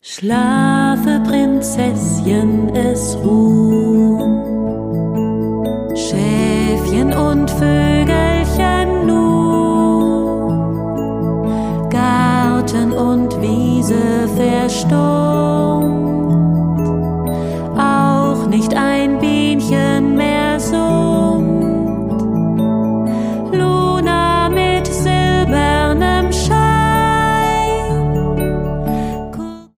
Schlafe, Prinzesschen, es ruht, Schäfchen und Vögelchen nur, Garten und Wiese verstohlen.